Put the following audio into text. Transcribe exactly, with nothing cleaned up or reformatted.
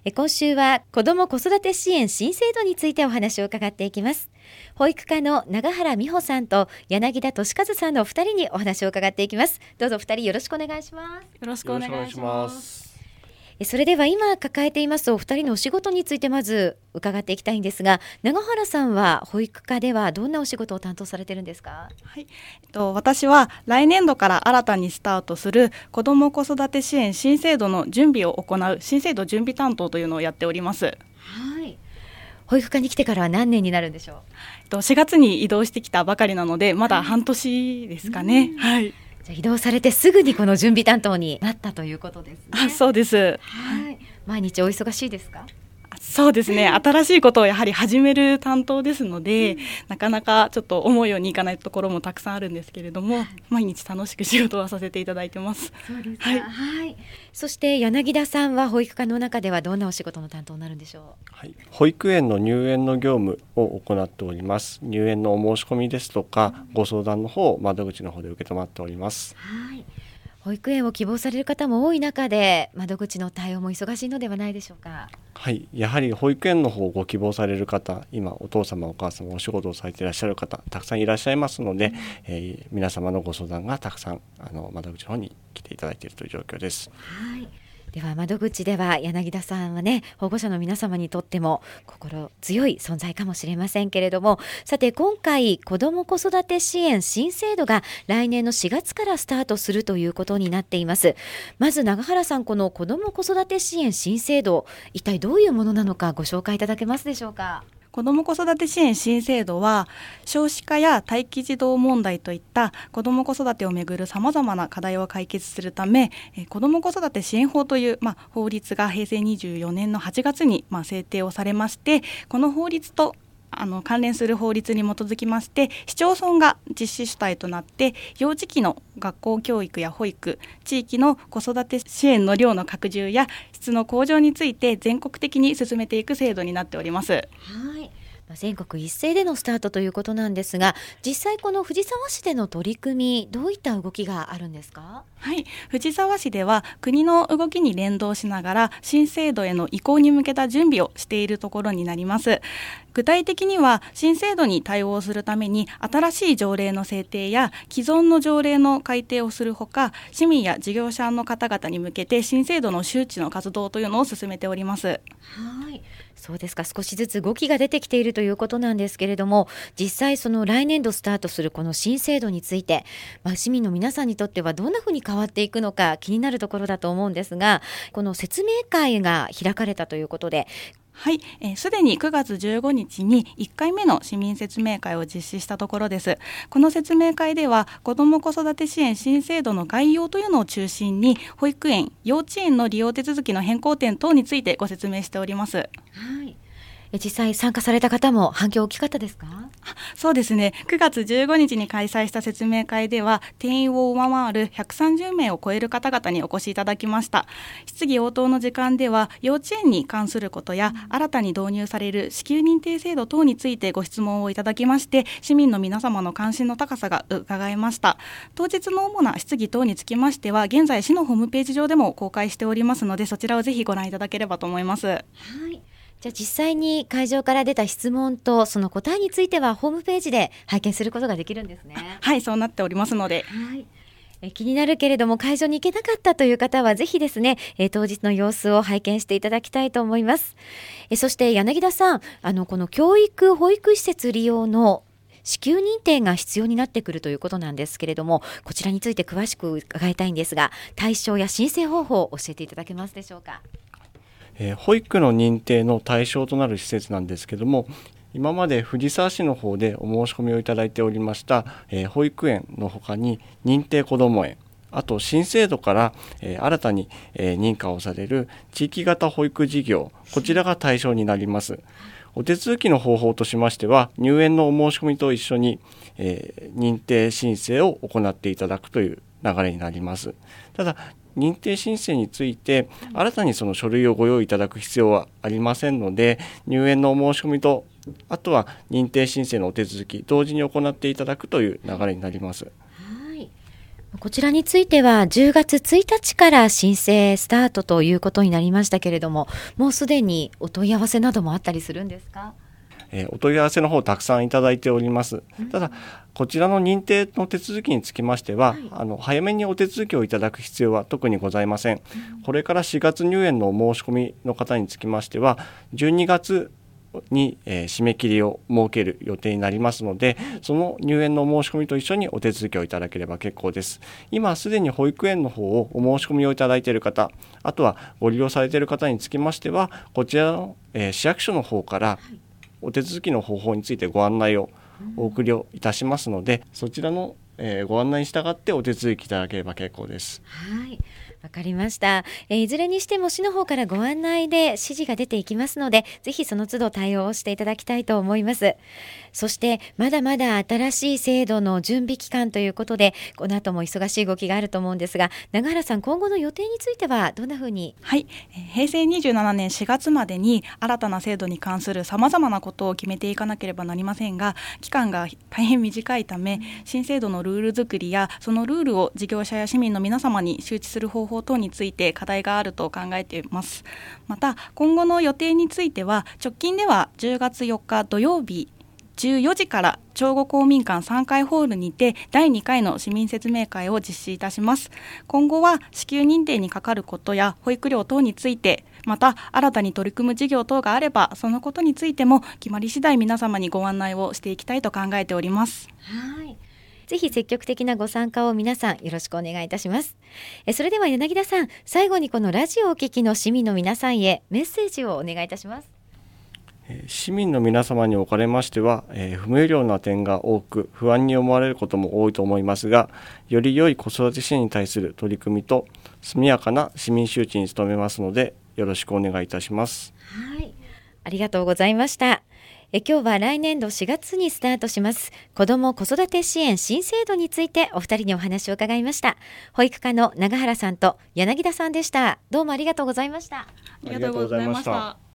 今週は子ども子育て支援新制度についてお話を伺っていきます。保育課の永原美穂さんと柳田俊和さんのお二人にお話を伺っていきます。どうぞ二人よろしくお願いします。 よろしくお願いします。 それでは今抱えていますお二人のお仕事についてまず伺っていきたいんですが、永原さんは保育課ではどんなお仕事を担当されているんですか？ はい、えっと、私は来年度から新たにスタートする子ども子育て支援新制度の準備を行う新制度準備担当というのをやっております。 はい、保育課に来てからは何年になるんでしょう？ えっと、しがつに移動してきたばかりなのでまだ半年ですかね。はい、 じゃあ移動されてすぐにこの準備担当になったということですね。 あ、そうです。 はい、毎日お忙しいですか？ そうですね、新しいことをやはり始める担当ですので、うん、なかなかちょっと思うようにいかないところもたくさんあるんですけれども、はい、毎日楽しく仕事はさせていただいてます。 そうですか。はいはい、そして柳田さんは保育課の中ではどんなお仕事の担当になるんでしょう？ はい、保育園の入園の業務を行っております。入園のお申し込みですとか、うん、ご相談の方を窓口の方で受け止まっております。 はい、保育園を希望される方も多い中で窓口の対応も忙しいのではないでしょうか？ はい、やはり保育園の方をご希望される方、今お父様お母様お仕事をされていらっしゃる方たくさんいらっしゃいますので、うん、えー、皆様のご相談がたくさんあの窓口の方に来ていただいているという状況です。 はい、では窓口では柳田さんはね、保護者の皆様にとっても心強い存在かもしれませんけれども、さて今回子ども子育て支援新制度が来年のしがつからスタートするということになっています。まず永原さん、この子ども子育て支援新制度、一体どういうものなのかご紹介いただけますでしょうか？ 子ども子育て支援新制度は、少子化や待機児童問題といった子ども子育てをめぐるさまざまな課題を解決するため、子ども子育て支援法という、まあ、法律がへいせいにじゅうよねんのはちがつに、まあ、制定をされまして、この法律とあの関連する法律に基づきまして市町村が実施主体となって幼児期の学校教育や保育、地域の子育て支援の量の拡充や質の向上について全国的に進めていく制度になっております。 はい、全国一斉でのスタートということなんですが、実際この藤沢市での取り組みどういった動きがあるんですか？ はい、藤沢市では国の動きに連動しながら新制度への移行に向けた準備をしているところになります。具体的には新制度に対応するために新しい条例の制定や既存の条例の改定をするほか、市民や事業者の方々に向けて新制度の周知の活動というのを進めております。 はい、そうですか。少しずつ動きが出てきているということなんですけれども、実際その来年度スタートするこの新制度について、まあ、市民の皆さんにとってはどんなふうに変わっていくのか気になるところだと思うんですが、この説明会が開かれたということで、 はい、すで、えー、にくがつじゅうごにちにいっかいめの市民説明会を実施したところです。この説明会では子ども子育て支援新制度の概要というのを中心に保育園、幼稚園の利用手続きの変更点等についてご説明しております。 はい、実際参加された方も反響大きかったですか？ そうですね、くがつじゅうごにちに開催した説明会では定員を上回るひゃくさんじゅうめいを超える方々にお越しいただきました。質疑応答の時間では幼稚園に関することや新たに導入される支給認定制度等についてご質問をいただきまして、市民の皆様の関心の高さが伺えました。当日の主な質疑等につきましては現在市のホームページ上でも公開しておりますので、そちらをぜひご覧いただければと思います。 はい、じゃあ実際に会場から出た質問とその答えについてはホームページで拝見することができるんですね。 はい、そうなっておりますので、 はい、え気になるけれども会場に行けなかったという方はぜひですね、え当日の様子を拝見していただきたいと思います。えそして柳田さん、あのこの教育保育施設利用の支給認定が必要になってくるということなんですけれども、こちらについて詳しく伺いたいんですが、対象や申請方法を教えていただけますでしょうか？ えー、保育の認定の対象となる施設なんですけども、今まで藤沢市の方でお申し込みをいただいておりました、えー、保育園の他に認定こども園、あと新制度から、えー、新たに、えー、認可をされる地域型保育事業、こちらが対象になります。お手続きの方法としましては、入園のお申し込みと一緒に、えー、認定申請を行っていただくという流れになります。ただ認定申請について新たにその書類をご用意いただく必要はありませんので、入園のお申し込みとあとは認定申請のお手続き同時に行っていただくという流れになります。 はい、 こちらについてはじゅうがつついたちから申請スタートということになりましたけれども、もうすでにお問い合わせなどもあったりするんですか？ えー、お問い合わせの方たくさんいただいております。ただこちらの認定の手続きにつきましては、はい、あの早めにお手続きをいただく必要は特にございません。うん、これからしがつ入園のお申し込みの方につきましてはじゅうにがつに、えー、締め切りを設ける予定になりますので、その入園の申し込みと一緒にお手続きをいただければ結構です。今すでに保育園の方をお申し込みをいただいている方、あとはご利用されている方につきましてはこちらの、えー、市役所の方からお手続きの方法についてご案内をお送りをいたしますので、そちらの、えー、ご案内に従ってお手続きいただければ結構です。 はい、わかりました。えー、いずれにしても市の方からご案内で指示が出ていきますので、ぜひその都度対応をしていただきたいと思います。そしてまだまだ新しい制度の準備期間ということで、この後も忙しい動きがあると思うんですが、永原さん、今後の予定についてはどんなふうに？ はい、へいせいにじゅうななねんしがつまでに新たな制度に関するさまざまなことを決めていかなければなりませんが、期間が大変短いため、新制度のルール作りやそのルールを事業者や市民の皆様に周知する方法等について課題があると考えています。また今後の予定については、直近ではじゅうがつよっか土曜日じゅうよじから長後公民館さんかいホールにてだいにかいの市民説明会を実施いたします。今後は支給認定にかかることや保育料等について、また新たに取り組む事業等があればそのことについても決まり次第皆様にご案内をしていきたいと考えております。 はい、ぜひ積極的なご参加を皆さんよろしくお願いいたします。えそれでは柳田さん、最後にこのラジオをお聞きの市民の皆さんへメッセージをお願いいたします。 市民の皆様におかれましては、えー、不明瞭な点が多く不安に思われることも多いと思いますが、より良い子育て支援に対する取り組みと速やかな市民周知に努めますのでよろしくお願いいたします。 はい、ありがとうございました。え今日は来年度しがつにスタートします子ども子育て支援新制度についてお二人にお話を伺いました。保育課の永原さんと柳田さんでした。どうもありがとうございました。 ありがとうございました。